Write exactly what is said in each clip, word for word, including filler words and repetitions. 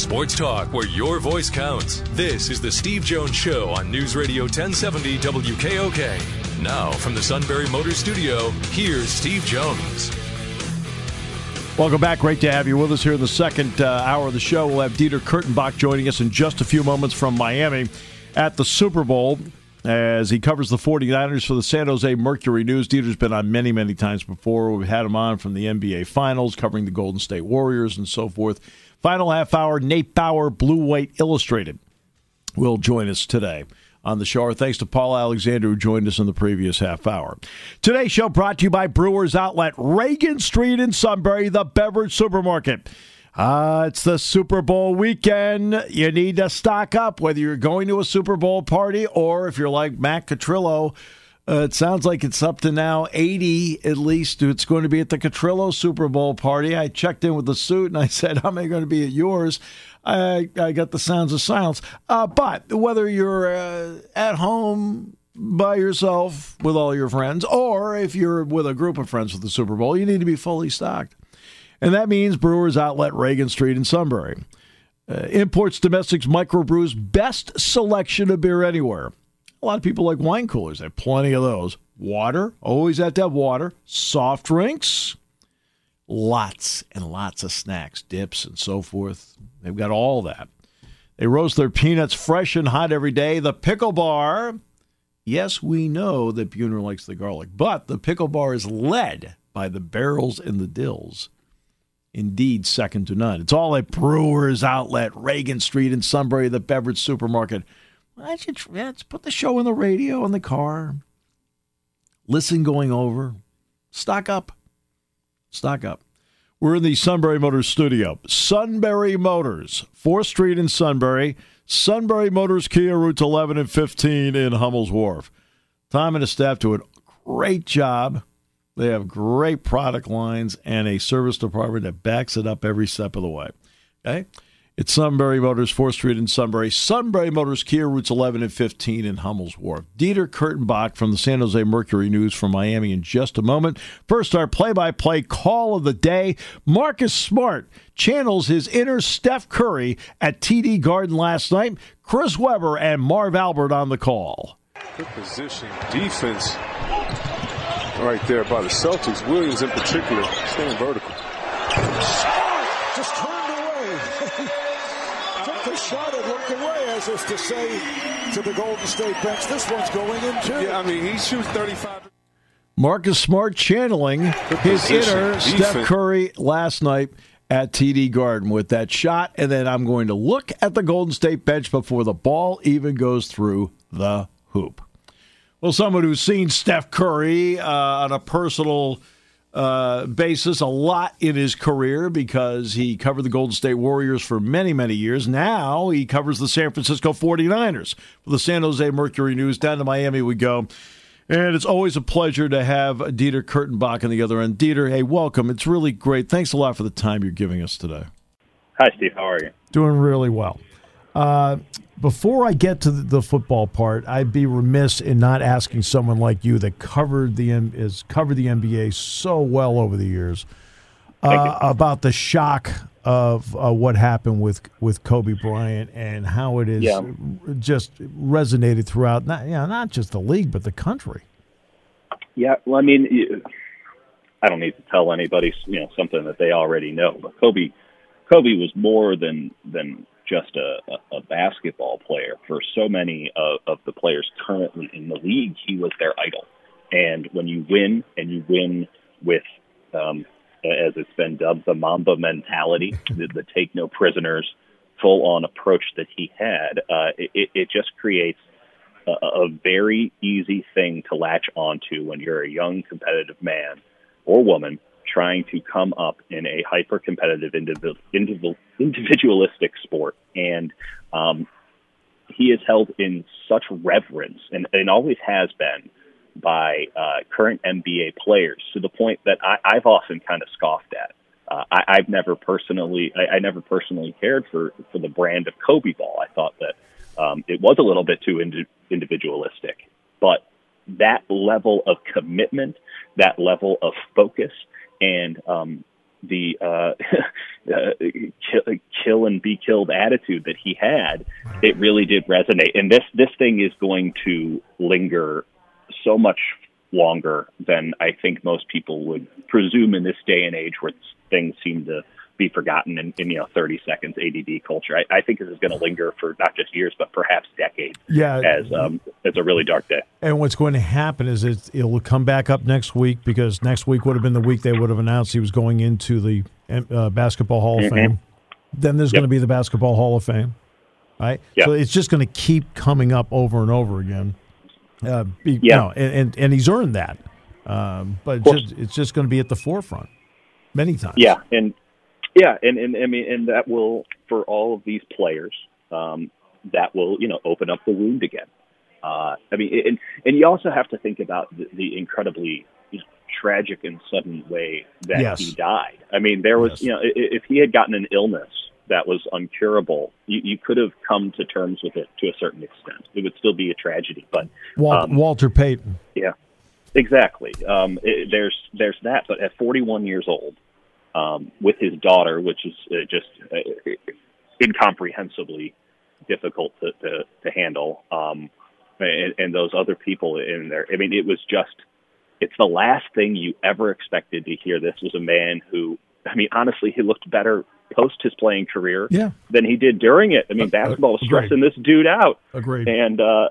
Sports talk where your voice counts. This is the Steve Jones Show on News Radio ten seventy W K O K. Now, from the Sunbury Motors Studio, here's Steve Jones. Welcome back. Great to have you with us here in the second uh, hour of the show. We'll have Dieter Kurtenbach joining us in just a few moments from Miami at the Super Bowl as he covers the 49ers for the San Jose Mercury News. Dieter's been on many, many times before. We've had him on from the N B A Finals, covering the Golden State Warriors and so forth. Final half hour, Nate Bauer, Blue White Illustrated, will join us today on the show. Our thanks to Paul Alexander, who joined us in the previous half hour. Today's show brought to you by Brewers Outlet, Reagan Street in Sunbury, the beverage supermarket. Uh, it's the Super Bowl weekend. You need to stock up, whether you're going to a Super Bowl party or if you're like Matt Catrillo. Uh, it sounds like it's up to now eighty, at least, it's going to be at the Catrillo Super Bowl party. I checked in with the suit, and I said, how am I going to be at yours? I, I got the sounds of silence. Uh, but whether you're uh, at home by yourself with all your friends or if you're with a group of friends for the Super Bowl, you need to be fully stocked. And that means Brewers Outlet, Reagan Street in Sunbury. Uh, imports, domestics, microbrews, best selection of beer anywhere. A lot of people like wine coolers. They have plenty of those. Water, always have to have water. Soft drinks, lots and lots of snacks, dips and so forth. They've got all that. They roast their peanuts fresh and hot every day. The Pickle Bar. Yes, we know that Buhner likes the garlic, but the Pickle Bar is led by the barrels and the dills. Indeed, second to none. It's all at Brewers Outlet, Reagan Street in Sunbury, the beverage supermarket. I should let's put the show on the radio in the car. Listen going over. Stock up. Stock up. We're in the Sunbury Motors studio. Sunbury Motors, fourth Street in Sunbury. Sunbury Motors Kia, routes eleven and fifteen in Hummel's Wharf. Tom and his staff do a great job. They have great product lines and a service department that backs it up every step of the way. Okay? It's Sunbury Motors, fourth Street in Sunbury. Sunbury Motors Kia, routes eleven and fifteen in Hummel's Wharf. Dieter Kurtenbach from the San Jose Mercury News from Miami in just a moment. First, our play-by-play call of the day. Marcus Smart channels his inner Steph Curry at T D Garden last night. Chris Webber and Marv Albert on the call. Good position defense right there by the Celtics. Williams in particular, staying vertical. Smart just turned away. Took the shot and looked away, as if to say to the Golden State bench, this one's going in too. Yeah, I mean, he shoots thirty-five. Marcus Smart channeling his inner defense. Steph Curry last night at T D Garden with that shot, and then I'm going to look at the Golden State bench before the ball even goes through the hoop. Well, someone who's seen Steph Curry uh, on a personal uh, basis a lot in his career because he covered the Golden State Warriors for many, many years. Now he covers the San Francisco forty-niners for the San Jose Mercury News. Down to Miami we go. And it's always a pleasure to have Dieter Kurtenbach on the other end. Dieter, hey, welcome. It's really great. Thanks a lot for the time you're giving us today. Hi, Steve. How are you? Doing really well. Uh, before I get to the football part, I'd be remiss in not asking someone like you that covered the has covered the N B A so well over the years uh, about the shock of uh, what happened with, with Kobe Bryant and how it is yeah. just resonated throughout, not, you know, not just the league, but the country. Yeah, well, I mean, I don't need to tell anybody, you know, something that they already know. But Kobe, Kobe was more than than just a, a, a basketball player. For so many of, of the players currently in the league, he was their idol. And when you win, and you win with um, as it's been dubbed, the Mamba mentality, the, the take no prisoners, full-on approach that he had, uh, it, it just creates a, a very easy thing to latch onto when you're a young competitive man or woman trying to come up in a hyper-competitive individual, individual, individualistic sport. And um, he is held in such reverence, and, and always has been, by uh, current N B A players, to the point that I, I've often kind of scoffed at. Uh, I, I've never personally, I, I never personally cared for, for the brand of Kobe ball. I thought that um, it was a little bit too indi- individualistic. But that level of commitment, that level of focus, and um, the uh, uh, kill, kill and be killed attitude that he had, it really did resonate. And this this thing is going to linger so much longer than I think most people would presume in this day and age, where things seem to be forgotten in, in you know thirty seconds A D D culture. I, I think this is going to linger for not just years, but perhaps decades. Yeah, as um, it's a really dark day. And what's going to happen is it, it'll come back up next week, because next week would have been the week they would have announced he was going into the uh, Basketball Hall of Mm-hmm. Fame. Then there's Yep. going to be the Basketball Hall of Fame, right? Yep. So it's just going to keep coming up over and over again. Uh, be, Yeah. you know, and, and and he's earned that, um, but it's just, it's just going to be at the forefront many times. Yeah, and yeah, and, and I mean, and that will, for all of these players, um, that will you know open up the wound again. Uh, I mean, and and you also have to think about the, the incredibly you know, tragic and sudden way that Yes. he died. I mean, there was Yes. you know i- if he had gotten an illness that was uncurable, you, you could have come to terms with it to a certain extent. It would still be a tragedy, but Wal- um, Walter Payton. yeah, exactly. Um, it, there's there's that, but at forty-one years old, um, with his daughter, which is uh, just uh, incomprehensibly difficult to to, to handle, um, and, and those other people in there. I mean, it was just. It's the last thing you ever expected to hear. This was a man who, I mean, honestly, he looked better post his playing career Yeah. than he did during it. I mean, basketball was Agreed. stressing this dude out. Agreed. And, uh,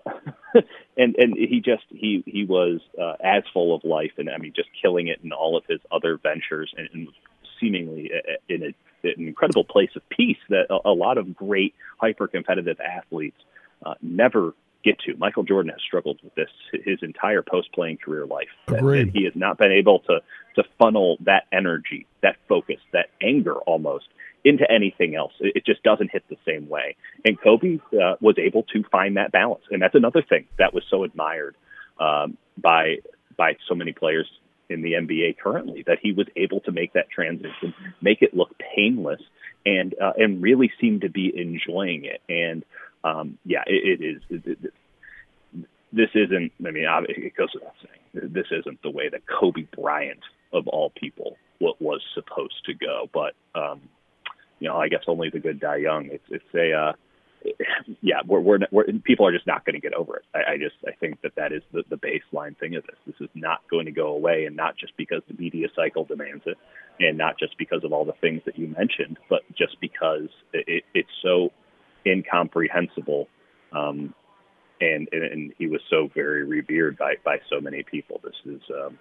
and, and he just, he, he was, uh, as full of life, and I mean, just killing it in all of his other ventures, and, and seemingly in a, an incredible place of peace that a, a lot of great hyper competitive athletes, uh, never get to. Michael Jordan has struggled with this his entire post-playing career life. That, Agreed. that he has not been able to to funnel that energy, that focus, that anger almost into anything else. It, it just doesn't hit the same way. And Kobe uh, was able to find that balance, and that's another thing that was so admired um, by by so many players in the N B A currently, that he was able to make that transition, make it look painless, and uh, and really seem to be enjoying it. And Um, yeah, it, it is. It, it, this isn't, I mean, it goes without saying, this isn't the way that Kobe Bryant, of all people, what was supposed to go. But, um, you know, I guess only the good die young. It's, it's a, uh, yeah, we're, we're, we're, people are just not going to get over it. I, I just, I think that that is the, the baseline thing of this. This is not going to go away, and not just because the media cycle demands it, and not just because of all the things that you mentioned, but just because it, it's so incomprehensible, um, and, and and he was so very revered by, by so many people. This is um,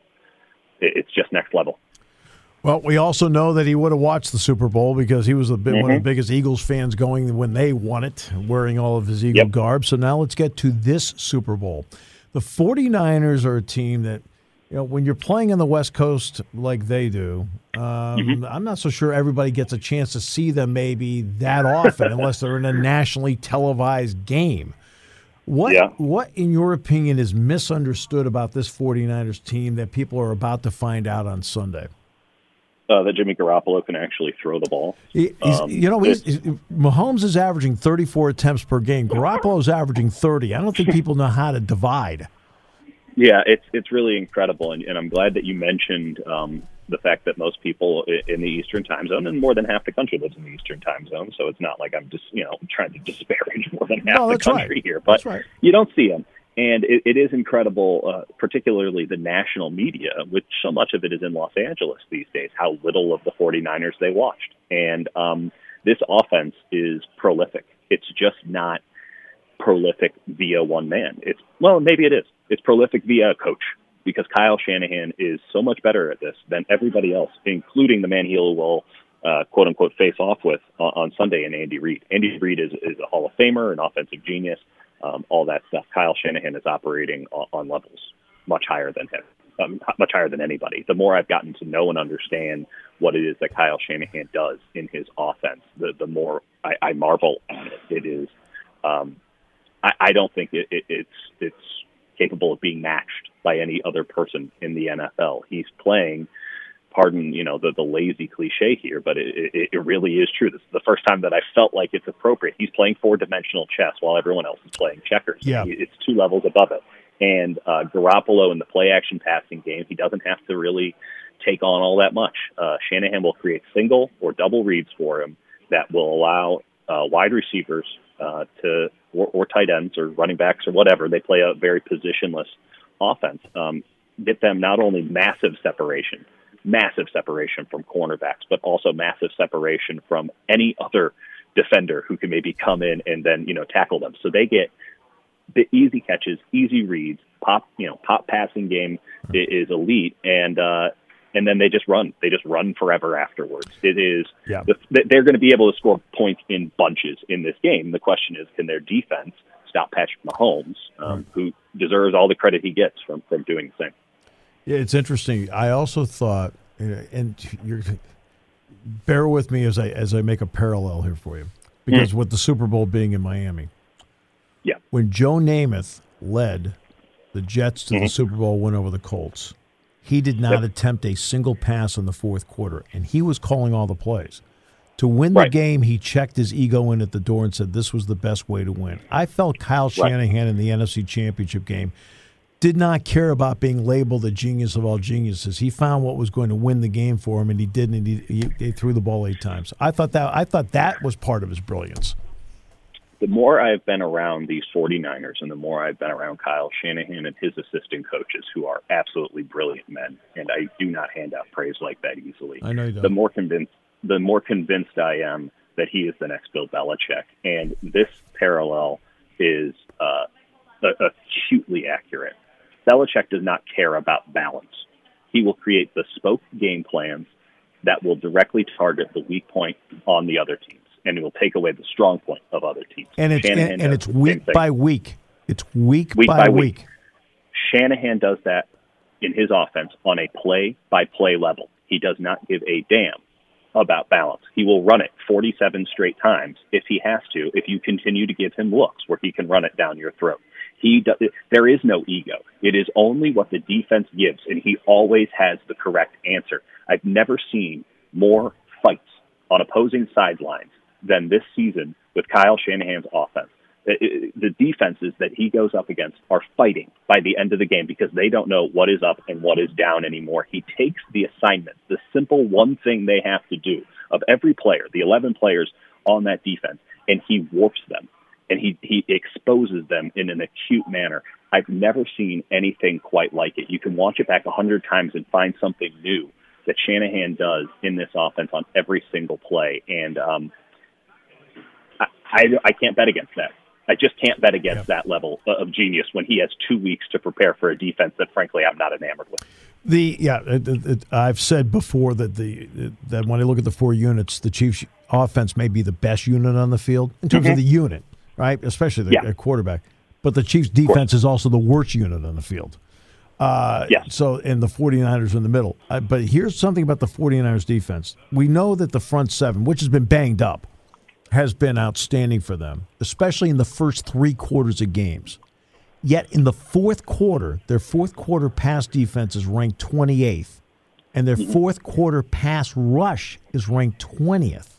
it, it's just next level. Well, we also know that he would have watched the Super Bowl, because he was a bit, Mm-hmm. one of the biggest Eagles fans going when they won it, wearing all of his Eagle Yep. garb. So now let's get to this Super Bowl. The 49ers are a team that, you know, when you're playing on the West Coast like they do, um, Mm-hmm. I'm not so sure everybody gets a chance to see them maybe that often unless they're in a nationally televised game. What, Yeah. what, in your opinion, is misunderstood about this 49ers team that people are about to find out on Sunday? Uh, that Jimmy Garoppolo can actually throw the ball. He, he's, Um, you know, he's, he's, Mahomes is averaging thirty-four attempts per game. Garoppolo's averaging thirty. I don't think people know how to divide. Yeah, it's it's really incredible, and, and I'm glad that you mentioned um, the fact that most people in the Eastern time zone, and more than half the country lives in the Eastern time zone, so it's not like I'm just you know trying to disparage more than half No, the that's country right. here, but That's right. you don't see them. And it, it is incredible, uh, particularly the national media, which so much of it is in Los Angeles these days, how little of the 49ers they watched. And um, this offense is prolific. It's just not prolific via one man. It's well, maybe it is. It's prolific via a coach, because Kyle Shanahan is so much better at this than everybody else, including the man he will uh, quote unquote face off with on, on Sunday in Andy Reid. Andy Reid is, is a Hall of Famer, an offensive genius, um, all that stuff. Kyle Shanahan is operating on, on levels much higher than him, um, much higher than anybody. The more I've gotten to know and understand what it is that Kyle Shanahan does in his offense, the, the more I, I marvel at it. It is, um, I, I don't think it, it, it's it's capable of being matched by any other person in the N F L. He's playing, pardon, you know, the, the lazy cliche here, but it, it, it really is true. This is the first time that I felt like it's appropriate. He's playing four-dimensional chess while everyone else is playing checkers. Yeah. It's two levels above it. And uh, Garoppolo in the play-action passing game, he doesn't have to really take on all that much. Uh, Shanahan will create single or double reads for him that will allow uh, wide receivers uh, to or, or tight ends or running backs or whatever. They play a very positionless offense. Um, get them not only massive separation, massive separation from cornerbacks, but also massive separation from any other defender who can maybe come in and then, you know, tackle them. So they get the easy catches, easy reads, pop, you know, pop passing game is elite. And, uh, and then they just run, they just run forever afterwards. It is, yeah. the, they're going to be able to score points in bunches in this game. The question is, can their defense stop Patrick Mahomes, um, right. who deserves all the credit he gets from, from doing the same. Yeah, it's interesting. I also thought, and you're, bear with me as I as I make a parallel here for you, because mm. with the Super Bowl being in Miami, yeah, when Joe Namath led the Jets to mm-hmm. the Super Bowl win over the Colts, he did not yep. attempt a single pass in the fourth quarter, and he was calling all the plays. To win the right. game, he checked his ego in at the door and said this was the best way to win. I felt Kyle Shanahan right. in the N F C Championship game did not care about being labeled the genius of all geniuses. He found what was going to win the game for him, and he did, and he, he, he threw the ball eight times. I thought that I thought that was part of his brilliance. The more I've been around these 49ers and the more I've been around Kyle Shanahan and his assistant coaches, who are absolutely brilliant men, and I do not hand out praise like that easily, I know you don't. the more convinced the more convinced I am that he is the next Bill Belichick. And this parallel is uh, acutely accurate. Belichick does not care about balance. He will create bespoke game plans that will directly target the weak point on the other teams, and it will take away the strong point of other teams. And it's and, and it's week by week. It's week, week by, by week. week. Shanahan does that in his offense on a play-by-play level. He does not give a damn about balance. He will run it forty-seven straight times if he has to, if you continue to give him looks where he can run it down your throat. He does, there is no ego. It is only what the defense gives, and he always has the correct answer. I've never seen more fights on opposing sidelines than this season with Kyle Shanahan's offense. The defenses that he goes up against are fighting by the end of the game because they don't know what is up and what is down anymore. He takes the assignment, the simple one thing they have to do of every player, the eleven players on that defense, and he warps them, and he, he exposes them in an acute manner. I've never seen anything quite like it. You can watch it back a hundred times and find something new that Shanahan does in this offense on every single play, and um, I, I, I can't bet against that. I just can't bet against yeah. that level of genius when he has two weeks to prepare for a defense that, frankly, I'm not enamored with. The yeah, it, it, I've said before that the that when I look at the four units, the Chiefs' offense may be the best unit on the field in terms mm-hmm. of the unit, right? Especially the yeah. quarterback. But the Chiefs' defense is also the worst unit on the field. Uh, yeah. So, and the 49ers in the middle. Uh, but here's something about the 49ers defense. We know that the front seven, which has been banged up, has been outstanding for them, especially in the first three quarters of games. Yet in the fourth quarter, their fourth quarter pass defense is ranked twenty-eighth, and their fourth quarter pass rush is ranked twentieth.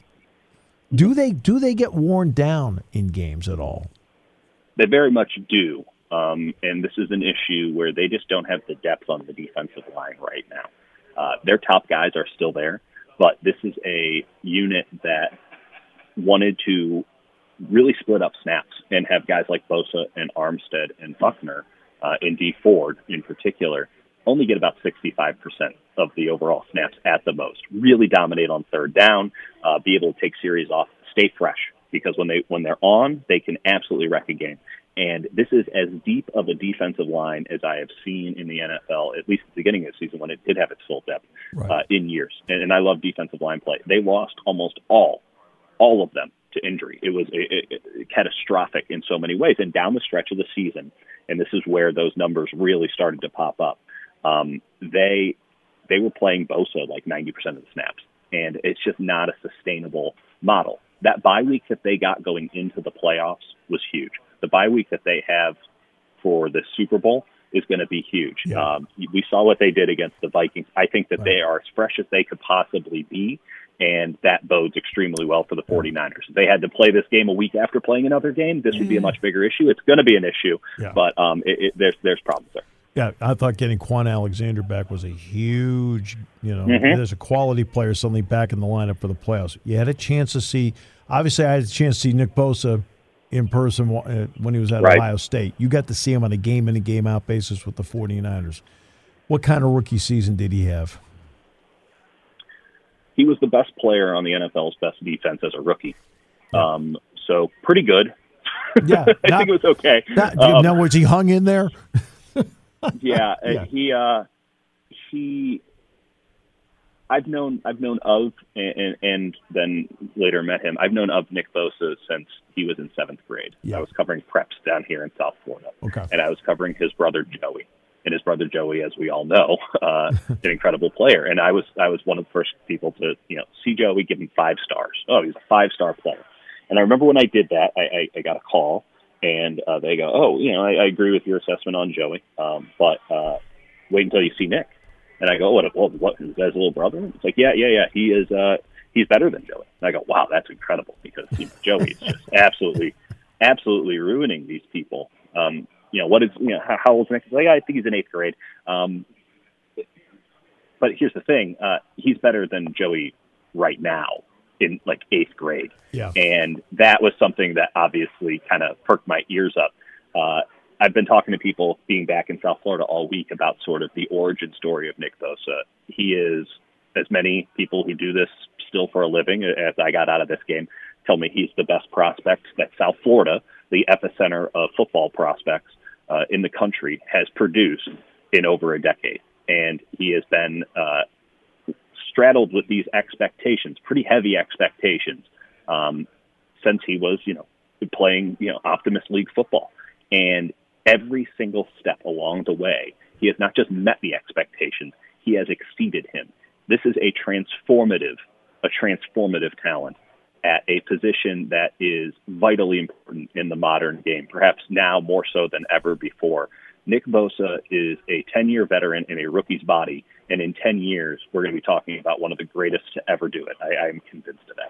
Do they do they get worn down in games at all? They very much do, um, and this is an issue where they just don't have the depth on the defensive line right now. Uh, their top guys are still there, but this is a unit that wanted to really split up snaps and have guys like Bosa and Armstead and Buckner uh, and D Ford in particular only get about sixty-five percent of the overall snaps at the most, really dominate on third down, uh, be able to take series off, stay fresh, because when, they, when they're on, they can absolutely wreck a game. And this is as deep of a defensive line as I have seen in the N F L, at least at the beginning of the season when it did have its full depth right. uh, in years. And, and I love defensive line play. They lost almost all all of them to injury. It was a, a, a catastrophic in so many ways. And down the stretch of the season, and this is where those numbers really started to pop up, um, they they were playing Bosa like ninety percent of the snaps. And it's just not a sustainable model. That bye week that they got going into the playoffs was huge. The bye week that they have for the Super Bowl is going to be huge. Yeah. Um, we saw what they did against the Vikings. I think that right. they are as fresh as they could possibly be. And that bodes extremely well for the 49ers. If they had to play this game a week after playing another game, this would be a much bigger issue. It's going to be an issue, yeah. but um, it, it, there's there's problems there. Yeah, I thought getting Quan Alexander back was a huge, you know, Mm-hmm. there's a quality player suddenly back in the lineup for the playoffs. You had a chance to see, obviously I had a chance to see Nick Bosa in person when he was at Right. Ohio State. You got to see him on a game-in and game-out basis with the 49ers. What kind of rookie season did he have? He was the best player on the N F L's best defense as a rookie. Um, so pretty good. Yeah, I not, think it was okay. Not, Um, now, was he hung in there? yeah, Yeah. he uh, he. I've known I've known of and, and then later met him. I've known of Nick Bosa since he was in seventh grade. Yeah. I was covering preps down here in South Florida, Okay. and I was covering his brother Joey. And his brother Joey, as we all know, uh, an incredible player. And I was I was one of the first people to you know see Joey, give him five stars. Oh, he's a five star player. And I remember when I did that, I, I, I got a call. And uh, they go, oh, you know, I, I agree with your assessment on Joey, um, but uh, wait until you see Nick. And I go, what? What? What is that his little brother? It's like, yeah, yeah, yeah. He is. Uh, he's better than Joey. And I go, wow, that's incredible because you know, Joey is just absolutely, absolutely ruining these people. Um, you know, what is? You know, how, how old is Nick? He's like, yeah, I think he's in eighth grade. Um, but here's the thing: uh, he's better than Joey right now in like eighth grade. Yeah. And that was something that obviously kind of perked my ears up. Uh, I've been talking to people being back in South Florida all week about sort of the origin story of Nick Bosa. He is, as many people who do this still for a living, as I got out of this game, tell me he's the best prospect that South Florida, the epicenter of football prospects uh, in the country, has produced in over a decade. And he has been uh, straddled with these expectations, pretty heavy expectations, um, since he was, you know, playing, you know, Optimus League football. And every single step along the way, he has not just met the expectations, he has exceeded him. This is a transformative, a transformative talent at a position that is vitally important in the modern game, perhaps now more so than ever before. Nick Bosa is a ten-year veteran in a rookie's body, and in ten years, we're going to be talking about one of the greatest to ever do it. I, I'm convinced of that.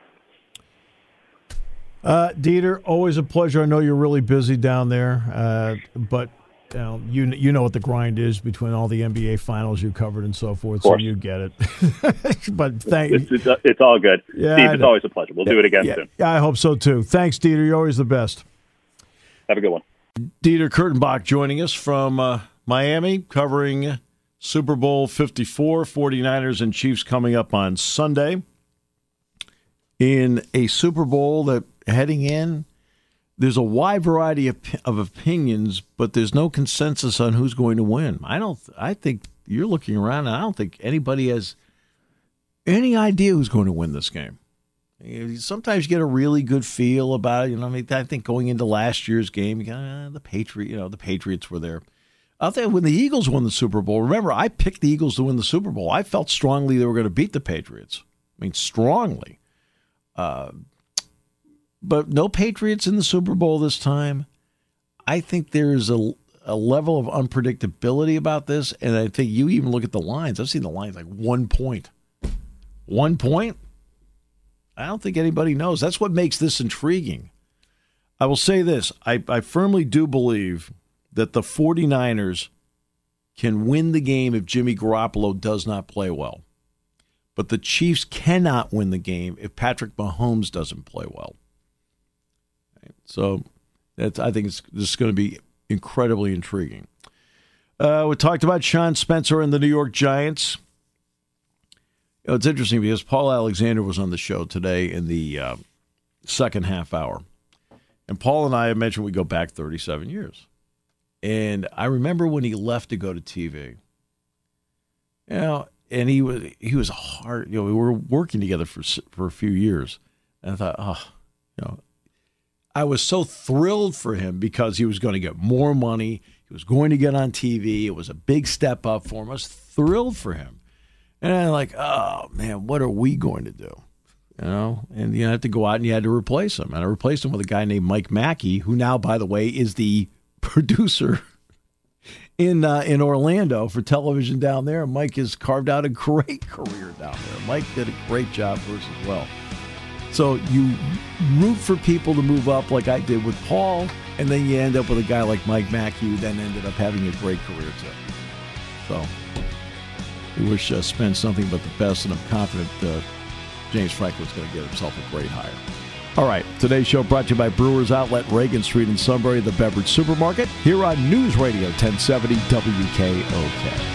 Uh, Dieter, always a pleasure. I know you're really busy down there, uh, but you know, you you know what the grind is between all the N B A finals you covered and so forth, so you get it. But thank you. It's, it's, it's all good. Yeah, Steve, it's always a pleasure. We'll yeah, do it again yeah, soon. Yeah, I hope so too. Thanks, Dieter. You're always the best. Have a good one. Dieter Kurtenbach joining us from uh, Miami, covering Super Bowl fifty-four, 49ers and Chiefs coming up on Sunday. In a Super Bowl that heading in, there's a wide variety of, of opinions, but there's no consensus on who's going to win. I don't. I think you're looking around, and I don't think anybody has any idea who's going to win this game. Sometimes you get a really good feel about it. You know, I mean, I think going into last year's game, you got uh, the Patriot. You know, the Patriots were there. I think when the Eagles won the Super Bowl, remember, I picked the Eagles to win the Super Bowl. I felt strongly they were going to beat the Patriots. I mean, strongly. Uh, but no Patriots in the Super Bowl this time. I think there's a, a level of unpredictability about this, and I think you even look at the lines. I've seen the lines like one point. One point? I don't think anybody knows. That's what makes this intriguing. I will say this. I, I firmly do believe that the 49ers can win the game if Jimmy Garoppolo does not play well. But the Chiefs cannot win the game if Patrick Mahomes doesn't play well. So that's, I think it's, this is going to be incredibly intriguing. Uh, we talked about Sean Spencer and the New York Giants. You know, it's interesting because Paul Alexander was on the show today in the uh, second half hour. And Paul and I have mentioned we go back thirty-seven years. And I remember when he left to go to T V. You know, and he was he was hard. You know, we were working together for for a few years, and I thought, oh, you know, I was so thrilled for him because he was going to get more money. He was going to get on T V. It was a big step up for him. I was thrilled for him, and I'm like, oh man, what are we going to do? You know, and you had to go out and you had to replace him, and I replaced him with a guy named Mike Mackey, who now, by the way, is the producer in uh, in Orlando for television down there. Mike has carved out a great career down there. Mike did a great job for us as well. So you root for people to move up like I did with Paul, and then you end up with a guy like Mike Mackey who then ended up having a great career too. So we wish uh, Spence nothing but the best, and I'm confident uh, James Franklin's going to get himself a great hire. All right, today's show brought to you by Brewers Outlet, Reagan Street in Sunbury, the beverage supermarket, here on News Radio ten seventy W K O K.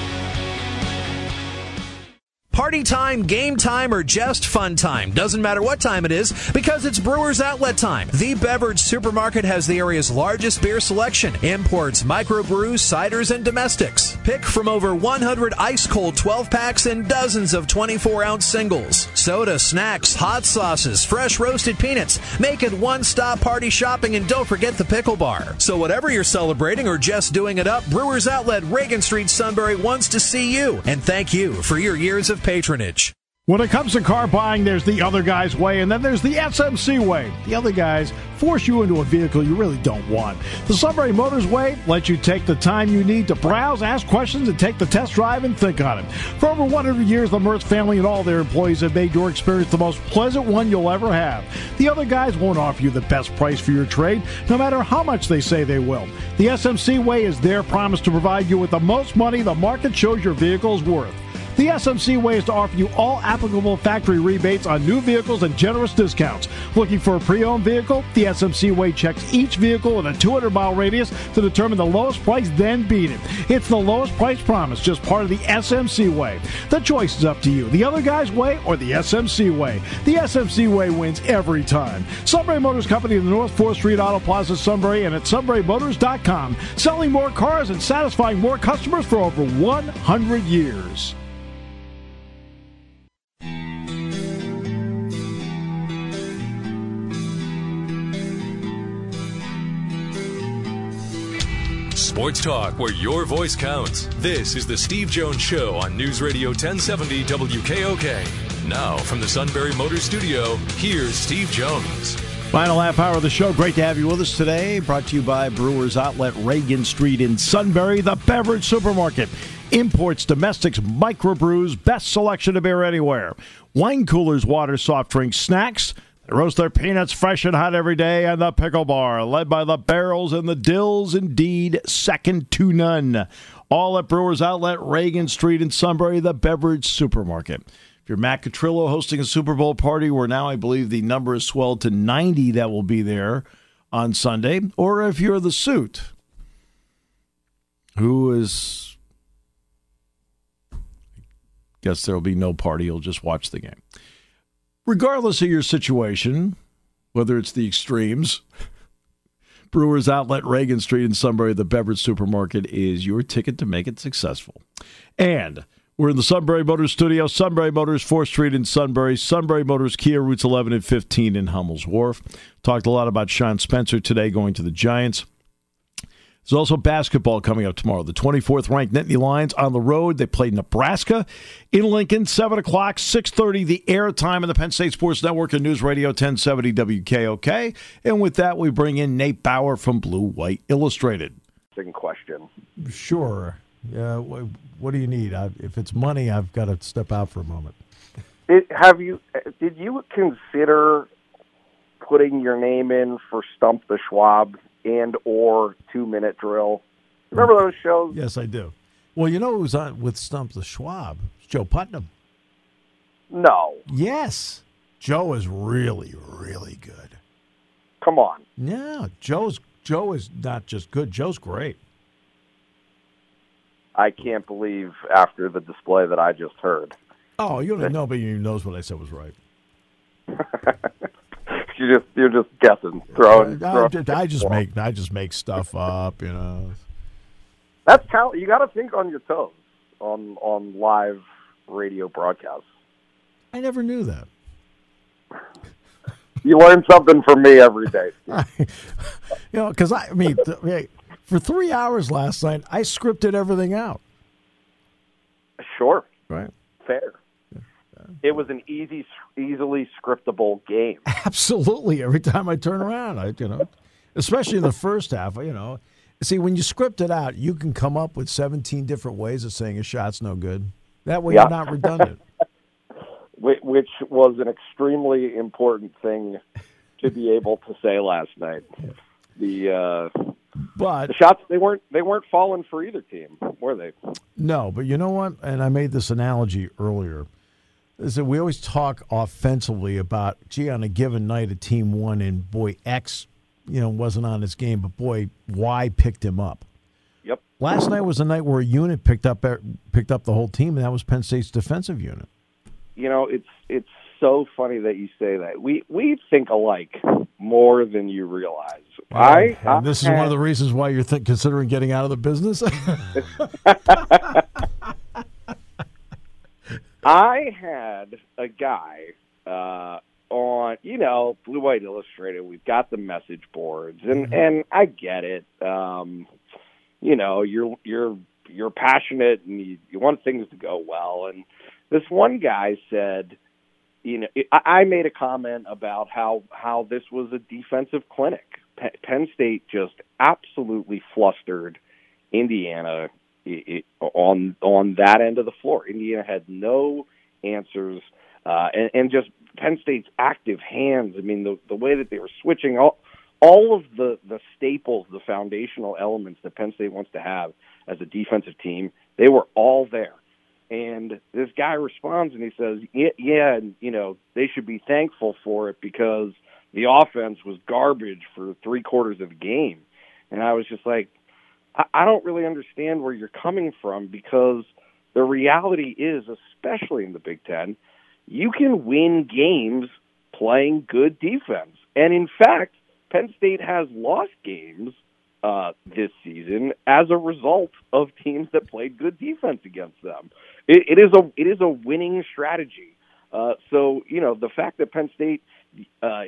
Party time, game time, or just fun time. Doesn't matter what time it is, because it's Brewers Outlet time. The beverage supermarket has the area's largest beer selection. Imports, microbrews, ciders, and domestics. Pick from over one hundred ice-cold twelve-packs and dozens of twenty-four ounce singles. Soda, snacks, hot sauces, fresh roasted peanuts. Make it one-stop party shopping, and don't forget the pickle bar. So whatever you're celebrating or just doing it up, Brewers Outlet, Reagan Street, Sunbury wants to see you. And thank you for your years of patronage. When it comes to car buying, there's the other guy's way, and then there's the S M C way. The other guys force you into a vehicle you really don't want. The Sunbury Motors way lets you take the time you need to browse, ask questions, and take the test drive and think on it. For over one hundred years, the Mertz family and all their employees have made your experience the most pleasant one you'll ever have. The other guys won't offer you the best price for your trade, no matter how much they say they will. The S M C way is their promise to provide you with the most money the market shows your vehicle is worth. The S M C way is to offer you all applicable factory rebates on new vehicles and generous discounts. Looking for a pre-owned vehicle? The S M C way checks each vehicle with a two hundred mile radius to determine the lowest price, then beat it. It's the lowest price promise, just part of the S M C way. The choice is up to you. The other guy's way or the S M C way. The S M C way wins every time. Sunbury Motors Company in the North fourth Street Auto Plaza, Sunbury, and at sunbury motors dot com. Selling more cars and satisfying more customers for over one hundred years. Sports talk where your voice counts. This is the Steve Jones Show on News Radio ten seventy W K O K. Now from the Sunbury Motors Studio, here's Steve Jones. Final half hour of the show. Great to have you with us today. Brought to you by Brewers Outlet, Reagan Street in Sunbury, the beverage supermarket. Imports, domestics, microbrews, best selection of beer anywhere. Wine coolers, water, soft drinks, snacks. They roast their peanuts fresh and hot every day, and the pickle bar, led by the barrels and the dills, indeed, second to none. All at Brewers Outlet, Reagan Street in Sunbury, the beverage supermarket. If you're Matt Catrillo hosting a Super Bowl party, where now I believe the number is swelled to ninety that will be there on Sunday, or if you're the suit, who is, guess there will be no party, you'll just watch the game. Regardless of your situation, whether it's the extremes, Brewers Outlet, Reagan Street in Sunbury, the beverage supermarket is your ticket to make it successful. And we're in the Sunbury Motors studio, Sunbury Motors, fourth Street in Sunbury, Sunbury Motors, Kia, routes eleven and fifteen in Hummel's Wharf. Talked a lot about Sean Spencer today going to the Giants. There's also basketball coming up tomorrow. The twenty-fourth ranked Nittany Lions on the road. They play Nebraska in Lincoln, seven o'clock, six thirty, the airtime on the Penn State Sports Network and News Radio ten seventy W K O K. And with that, we bring in Nate Bauer from Blue White Illustrated. Second question. Sure. Uh, what do you need? I, if it's money, I've got to step out for a moment. Did, have you? Did you consider putting your name in for Stump the Schwab and or two-minute drill? Remember those shows? Yes, I do. Well, you know who was on with Stump the Schwab? Joe Putnam. No. Yes. Joe is really, really good. Come on. Yeah, Joe's Joe is not just good. Joe's great. I can't believe after the display that I just heard. Oh, you don't know, but you knows what I said was right. You just you're just guessing, throwing. I, throwing I, I just make I just make stuff up, you know. That's how you got to think on your toes on on live radio broadcasts. I never knew that. You learn something from me every day. I, you know, because I, I mean, th- for three hours last night, I scripted everything out. Sure. Right. Fair. It was an easy, easily scriptable game. Absolutely. Every time I turn around, I, you know, especially in the first half, you know. See, when you script it out, you can come up with seventeen different ways of saying a shot's no good. That way, yeah. You're not redundant. Which was an extremely important thing to be able to say last night. The uh, But the shots they weren't they weren't falling for either team, were they? No, but you know what? And I made this analogy earlier. Is that we always talk offensively about, gee, on a given night a team won and boy X, you know, wasn't on his game, but boy Y picked him up. Yep. Last night was a night where a unit picked up picked up the whole team, and that was Penn State's defensive unit. You know, it's it's so funny that you say that. We we think alike more than you realize. Well, I, I this had, is one of the reasons why you're th- considering getting out of the business. I had a guy uh, on, you know, Blue White Illustrated. We've got the message boards, and, mm-hmm. and I get it. Um, you know, you're you're you're passionate and you, you want things to go well. And this one guy said, you know, I, I made a comment about how how this was a defensive clinic. Penn State just absolutely flustered Indiana it, on on that end of the floor. Indiana had no answers, uh, and, and just Penn State's active hands. I mean, the the way that they were switching, all all of the, the staples, the foundational elements that Penn State wants to have as a defensive team, they were all there. And this guy responds and he says, yeah, yeah, and, you know, they should be thankful for it because the offense was garbage for three quarters of the game. And I was just like, I, I don't really understand where you're coming from, because the reality is, especially in the Big Ten, you can win games playing good defense. And in fact, Penn State has lost games uh, this season as a result of teams that played good defense against them. It, it is a it is a winning strategy. Uh, so you know, the fact that Penn State uh,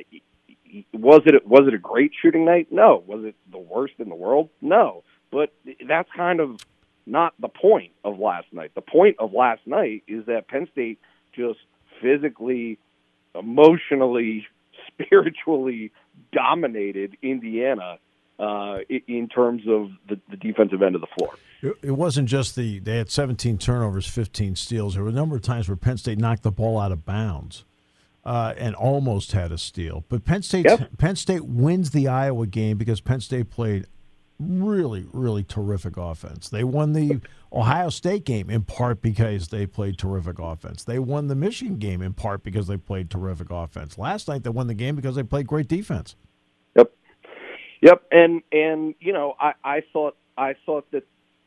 was it was it a great shooting night? No. Was it the worst in the world? No. But that's kind of not the point of last night. The point of last night is that Penn State just physically, emotionally, spiritually dominated Indiana uh, in terms of the, the defensive end of the floor. It wasn't just the they had seventeen turnovers, fifteen steals. There were a number of times where Penn State knocked the ball out of bounds uh, and almost had a steal. But Penn State yep. Penn State wins the Iowa game because Penn State played really, really terrific offense. They won the Ohio State game in part because they played terrific offense. They won the Michigan game in part because they played terrific offense. Last night they won the game because they played great defense. Yep. Yep. And and you know, I, I thought I thought that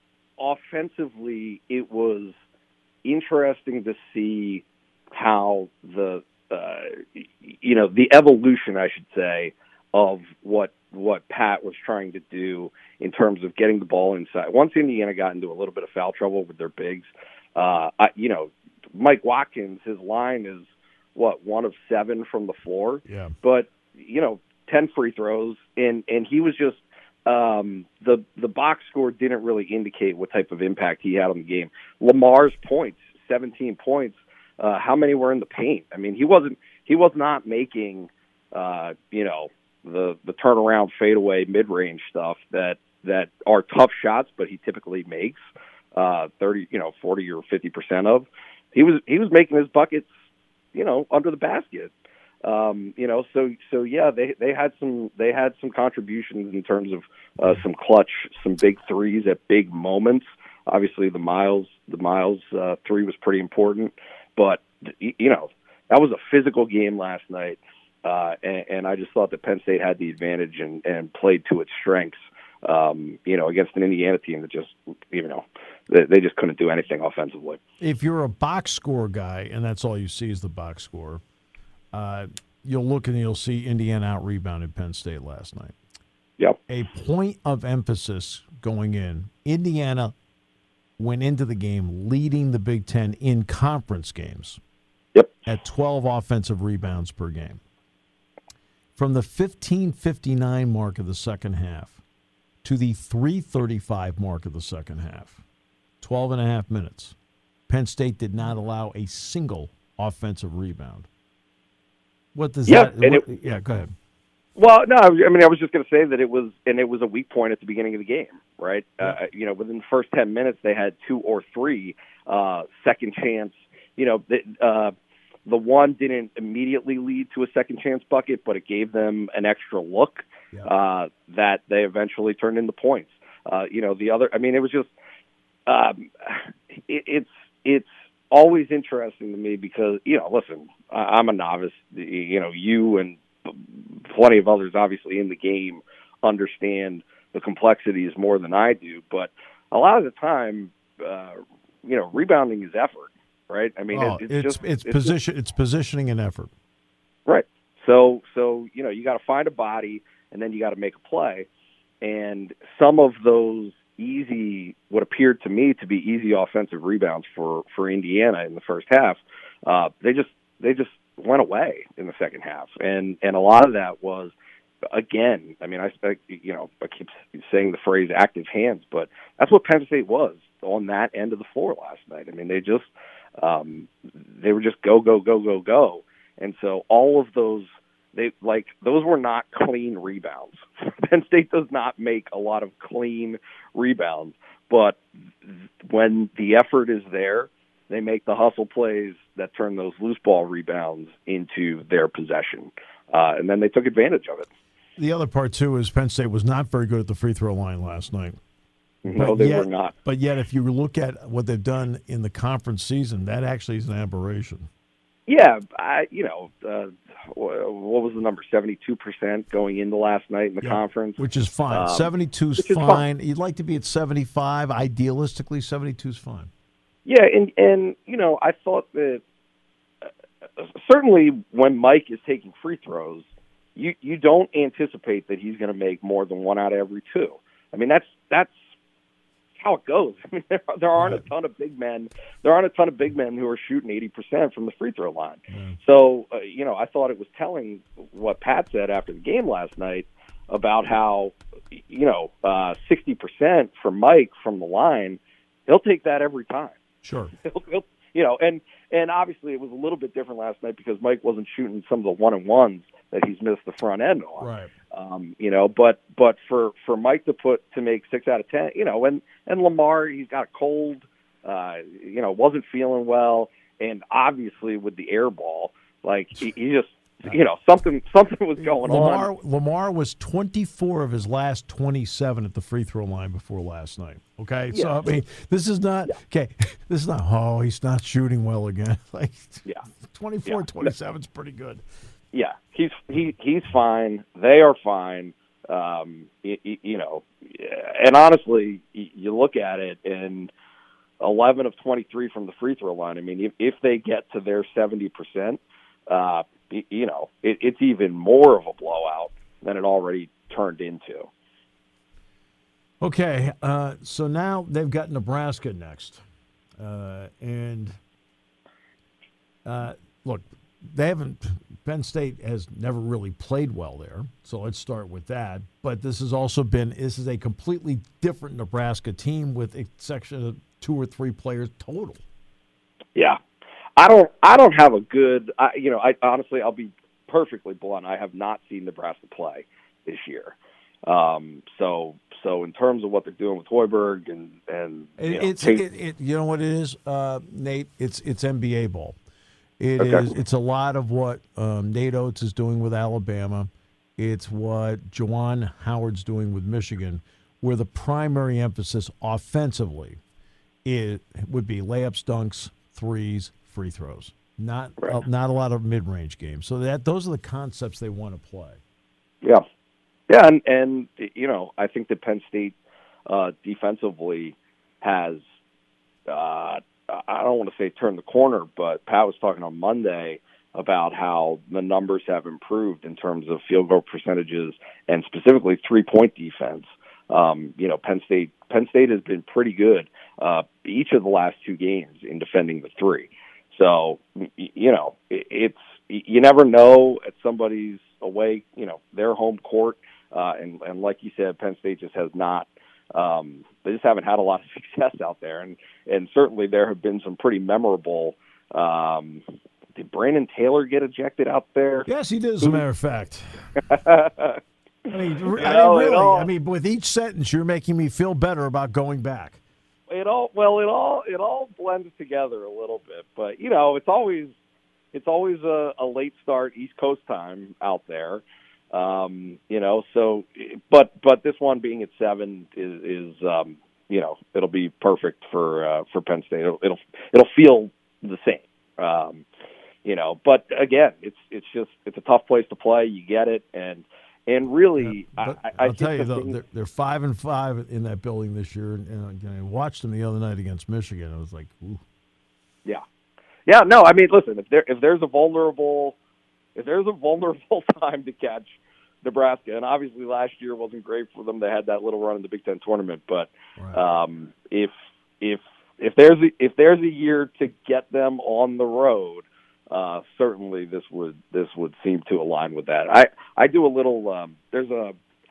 offensively it was interesting to see how the uh, you know, the evolution, I should say, of what what Pat was trying to do in terms of getting the ball inside. Once Indiana got into a little bit of foul trouble with their bigs, uh, I, you know, Mike Watkins, his line is, what, one of seven from the floor? Yeah. But, you know, ten free throws, and, and he was just um, – the, the box score didn't really indicate what type of impact he had on the game. Lamar's points, seventeen points, uh, how many were in the paint? I mean, he wasn't – he was not making, uh, you know – the the turnaround fadeaway mid-range stuff that that are tough shots, but he typically makes uh thirty, you know, forty or fifty percent of. He was he was making his buckets, you know, under the basket. Um, you know, so so yeah, they they had some they had some contributions in terms of uh, some clutch, some big threes at big moments. Obviously, the Miles the Miles uh, three was pretty important, but you know, that was a physical game last night. Uh, and, and I just thought that Penn State had the advantage and, and played to its strengths, um, you know, against an Indiana team that just, you know, they, they just couldn't do anything offensively. If you're a box score guy, and that's all you see is the box score, uh, you'll look and you'll see Indiana out-rebounded Penn State last night. Yep. A point of emphasis going in, Indiana went into the game leading the Big Ten in conference games. Yep. At twelve offensive rebounds per game. From the fifteen fifty-nine mark of the second half to the three thirty-five mark of the second half, twelve and a half minutes, Penn State did not allow a single offensive rebound. What does yeah, that and what, it, yeah, go ahead. Well, no, I mean, I was just going to say that it was, and it was a weak point at the beginning of the game, right? Yeah. Uh, you know, within the first ten minutes, they had two or three uh, second chance, you know, the, uh, the one didn't immediately lead to a second chance bucket, but it gave them an extra look. yeah. uh, that they eventually turned into points. Uh, you know, the other, I mean, it was just, um, it, it's, it's always interesting to me because, you know, listen, I, I'm a novice, you know, you and plenty of others obviously in the game understand the complexities more than I do, but a lot of the time, uh, you know, rebounding is effort, right? I mean, oh, it, it's, it's just, it's, it's position, just, it's positioning and effort. Right. So, so, you know, you got to find a body and then you got to make a play. And some of those easy, what appeared to me to be easy offensive rebounds for, for Indiana in the first half, uh, they just, they just went away in the second half. And, and a lot of that was, again, I mean, I, I you know, I keep saying the phrase active hands, but that's what Penn State was on that end of the floor last night. I mean, they just, um, they were just go, go, go, go, go. And so all of those, they like those were not clean rebounds. Penn State does not make a lot of clean rebounds, but when the effort is there, they make the hustle plays that turn those loose ball rebounds into their possession, uh, and then they took advantage of it. The other part too is Penn State was not very good at the free throw line last night. No, but they yet, were not. But yet, if you look at what they've done in the conference season, that actually is an aberration. Yeah, I, you know, uh, what was the number? seventy-two percent going into last night in the yeah, conference. Which is fine. Um, seventy-two is fine. fine. You'd like to be at seventy-five. Idealistically, seventy-two is fine. Yeah, and, and you know, I thought that uh, certainly when Mike is taking free throws, you, you don't anticipate that he's going to make more than one out of every two. I mean, that's that's how it goes. I mean, there, there aren't a ton of big men. There aren't a ton of big men who are shooting eighty percent from the free throw line. Yeah. So, uh, you know, I thought it was telling what Pat said after the game last night about how, you know, uh, sixty percent for Mike from the line, he'll take that every time. Sure. He'll, he'll, you know, and, and obviously it was a little bit different last night because Mike wasn't shooting some of the one-and-ones that he's missed the front end on. Right. Um, you know, but but for, for Mike to put to make six out of ten, you know, and, and Lamar, he's got a cold, uh, you know, wasn't feeling well, and obviously with the air ball, like he, he just, you know, something something was going Lamar, on. Lamar was twenty-four of his last twenty-seven at the free throw line before last night. Okay, yeah. so I mean, this is not yeah. okay. This is not. Oh, he's not shooting well again. Like, yeah, twenty-four, yeah. twenty-seven is pretty good. Yeah, he's he he's fine. They are fine. Um, you, you know, and honestly, you look at it, and eleven of twenty-three from the free throw line. I mean, if, if they get to their seventy percent, uh, you know, it, it's even more of a blowout than it already turned into. Okay, uh, so now they've got Nebraska next, uh, and uh, look. They haven't. Penn State has never really played well there, so let's start with that. But this has also been. This is a completely different Nebraska team with a section of two or three players total. Yeah, I don't. I don't have a good. I, you know, I honestly, I'll be perfectly blunt. I have not seen Nebraska play this year. Um, so, so in terms of what they're doing with Hoiberg and and you it, know, it's take, it, it, you know what it is, uh, Nate. It's it's N B A ball. It okay. is. It's a lot of what um, Nate Oates is doing with Alabama. It's what Juwan Howard's doing with Michigan, where the primary emphasis offensively it would be layups, dunks, threes, free throws. Not right. uh, not a lot of mid-range games. So that those are the concepts they want to play. Yeah, yeah, and, and you know I think that Penn State uh, defensively has. Uh, I don't want to say turn the corner, but Pat was talking on Monday about how the numbers have improved in terms of field goal percentages and specifically three-point defense. Um, you know, Penn State Penn State has been pretty good uh, each of the last two games in defending the three. So, you know, it, it's you never know at somebody's away, you know, their home court, uh, and, and like you said, Penn State just has not. Um, they just haven't had a lot of success out there, and and certainly there have been some pretty memorable. Um, did Brandon Taylor get ejected out there? Yes, he did. As a matter of fact. I mean, you I know, mean, really. all, I mean, with each sentence, you're making me feel better about going back. It all well, it all it all blends together a little bit, but you know, it's always it's always a, a late start East Coast time out there. Um, you know, so but but this one being at seven is, is um, you know, it'll be perfect for uh, for Penn State. It'll, it'll it'll feel the same. Um, you know, but again, it's it's just it's a tough place to play. You get it, and and really, yeah, I, I I'll tell you the though, thing, they're, they're five and five in that building this year, and, and I watched them the other night against Michigan. I was like, ooh. Yeah, yeah. No, I mean, listen, if there if there's a vulnerable if there's a vulnerable time to catch Nebraska, and obviously last year wasn't great for them. They had that little run in the Big Ten tournament, but right. um, if if if there's a, if there's a year to get them on the road, uh, certainly this would this would seem to align with that. I I do a little. Um, there's a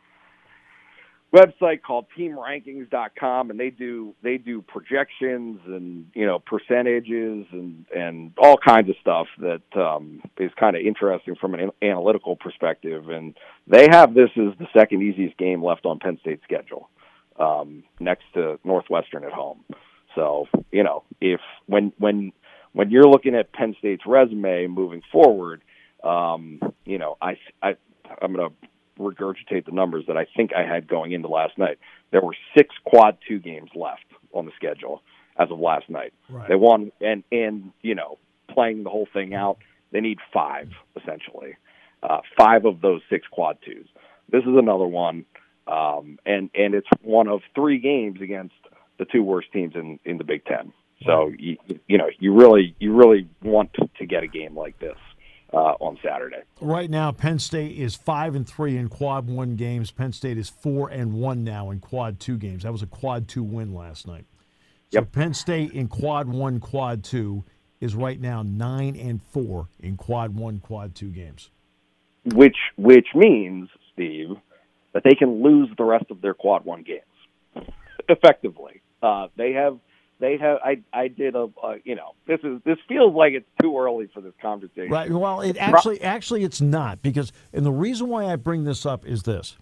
website called team rankings dot com, and they do they do projections and, you know, percentages and and all kinds of stuff that um, is kind of interesting from an analytical perspective. And they have this as the second easiest game left on Penn State's schedule, um, next to Northwestern at home. So, you know, if when when when you're looking at Penn State's resume moving forward, um, you know, I I I'm going to regurgitate the numbers that I think I had going into last night. There were six quad two games left on the schedule as of last night. Right. They won, and and you know, playing the whole thing out, they need five essentially, uh, five of those six quad twos. This is another one, um, and and it's one of three games against the two worst teams in, in the Big Ten. So right. you you know you really you really want to, to get a game like this Uh, on Saturday. Right now, Penn State is five and three in quad one games. Penn State is four and one now in quad two games. That was a quad two win last night. So yep. Penn State in quad one, quad two is right now nine and four in quad one, quad two games. Which which means, Steve, that they can lose the rest of their quad one games effectively. Uh, they have. They have. I. I did a. Uh, you know. This is. This feels like it's too early for this conversation. Right. Well, it actually. Actually, it's not, because. And the reason why I bring this up is this.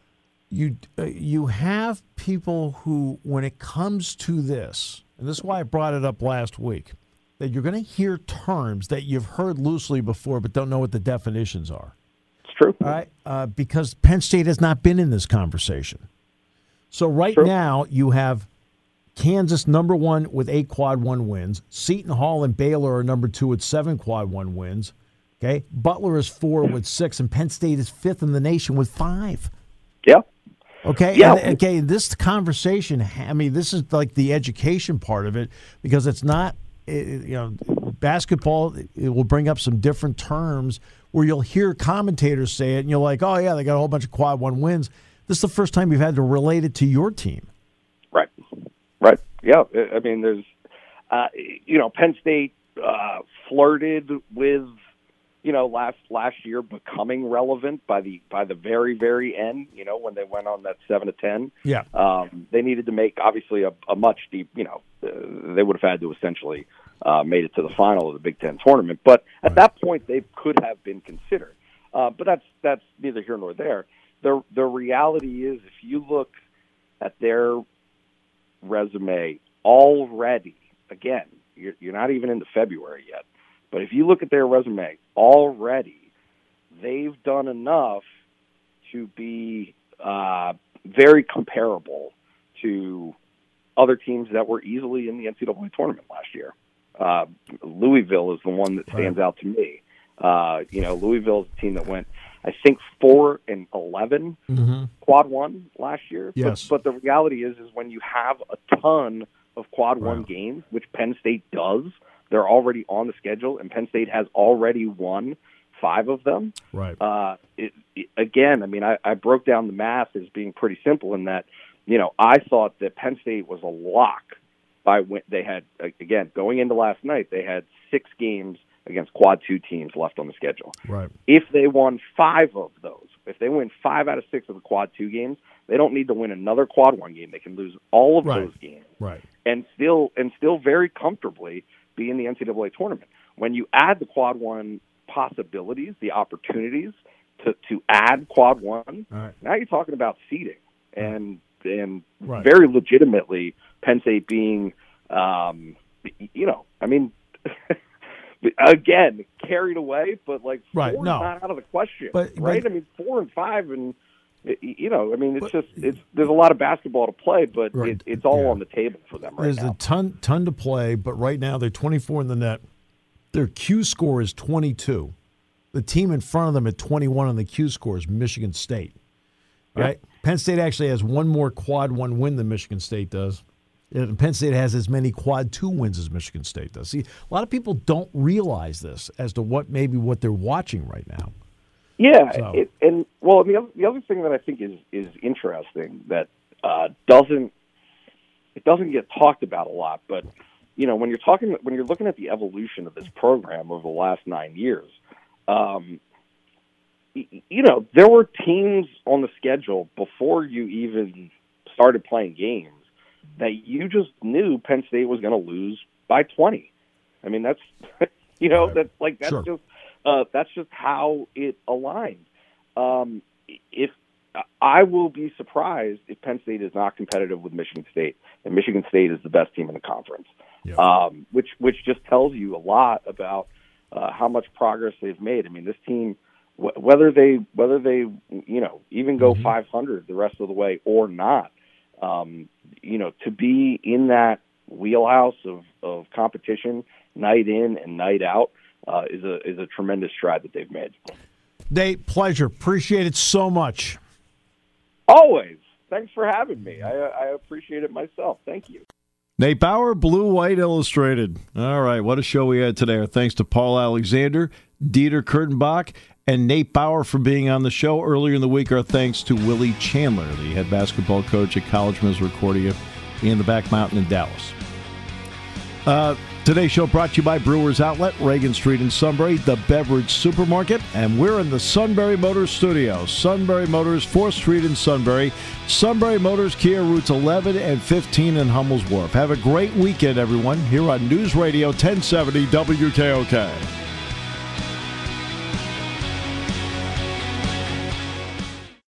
You. Uh, you have people who, when it comes to this, and this is why I brought it up last week, that you're going to hear terms that you've heard loosely before, but don't know what the definitions are. It's true. All right. Uh, because Penn State has not been in this conversation. So right True. now you have Kansas number one with eight quad one wins. Seton Hall and Baylor are number two with seven quad one wins. Okay, Butler is four with six, and Penn State is fifth in the nation with five. Yeah. Okay. Yeah. And, okay. This conversation, I mean, this is like the education part of it, because it's not, you know, basketball. It will bring up some different terms where you'll hear commentators say it, and you're like, oh yeah, they got a whole bunch of quad one wins. This is the first time you've had to relate it to your team. Right. Right. Yeah. I mean, there's, uh, you know, Penn State uh, flirted with, you know, last last year becoming relevant by the by the very very end. You know, when they went on that seven to ten. Yeah. Um, they needed to make obviously a, a much deep. You know, uh, they would have had to essentially uh, made it to the final of the Big Ten tournament. But at that point, they could have been considered. Uh, but that's that's neither here nor there. The the reality is, if you look at their resume already, again, you're, you're not even into February yet, but if you look at their resume already, they've done enough to be uh, very comparable to other teams that were easily in the N C double A tournament last year. Uh, Louisville is the one that stands out to me. Uh, you know, Louisville is a team that went, I think, four and eleven mm-hmm. quad one last year. Yes. But, but the reality is, is when you have a ton of quad wow. one games, which Penn State does, they're already on the schedule, and Penn State has already won five of them. Right. Uh, it, it, again, I mean, I, I broke down the math as being pretty simple in that, you know, I thought that Penn State was a lock by when they had, again, going into last night, they had six games against quad two teams left on the schedule. Right. If they won five of those, if they win five out of six of the quad two games, they don't need to win another quad one game. They can lose all of right. those games, right, and still and still very comfortably be in the N C double A tournament. When you add the quad one possibilities, the opportunities to, to add quad one, right. now you're talking about seeding and and right. very legitimately Penn State being, um, you know, I mean. again, carried away, but like four right, is no. not out of the question, but, right? But, I mean, four and five, and you know, I mean, it's but, just it's there's a lot of basketball to play, but right, it, it's all yeah. on the table for them right there's now. There's a ton ton to play, but right now they're twenty-four in the net. Their Q score is twenty-two. The team in front of them at twenty-one on the Q score is Michigan State. Right? Yeah. Penn State actually has one more quad one win than Michigan State does. And Penn State has as many quad two wins as Michigan State does. See, a lot of people don't realize this as to what maybe what they're watching right now. Yeah, so. it, and well, the other, the other thing that I think is is interesting that uh, doesn't it doesn't get talked about a lot, but you know, when you're talking when you're looking at the evolution of this program over the last nine years. Um, you know, there were teams on the schedule before you even started playing games that you just knew Penn State was going to lose by twenty. I mean, that's, you know, right. that's like, that's sure. just, uh, that's just how it aligned. Um, if I will be surprised if Penn State is not competitive with Michigan State, and Michigan State is the best team in the conference, yeah. um, which, which just tells you a lot about Uh, how much progress they've made. I mean, this team, wh- whether they whether they you know even go mm-hmm. five hundred the rest of the way or not, um, you know, to be in that wheelhouse of, of competition night in and night out uh, is a is a tremendous stride that they've made. Nate, pleasure. Appreciate it so much. Always. Thanks for having me. I, I appreciate it myself. Thank you. Nate Bauer, Blue White Illustrated. All right, what a show we had today. Our thanks to Paul Alexander, Dieter Kurtenbach, and Nate Bauer for being on the show. Earlier in the week, our thanks to Willie Chandler, the head basketball coach at College Misericordia in the Back Mountain in Dallas. Uh, today's show brought to you by Brewers Outlet, Reagan Street in Sunbury, the Beverage Supermarket, and we're in the Sunbury Motors studio. Sunbury Motors, fourth Street in Sunbury. Sunbury Motors, Kia routes eleven and fifteen in Hummel's Wharf. Have a great weekend, everyone, here on News Radio ten seventy W K O K.